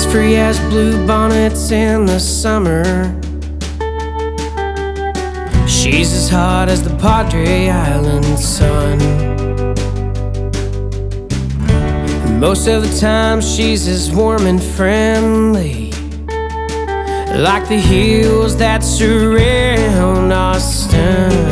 free as blue bonnets in the summer. She's as hot as the Padre Island sun. And most of the time she's as warm and friendly, like the hills that surround Austin.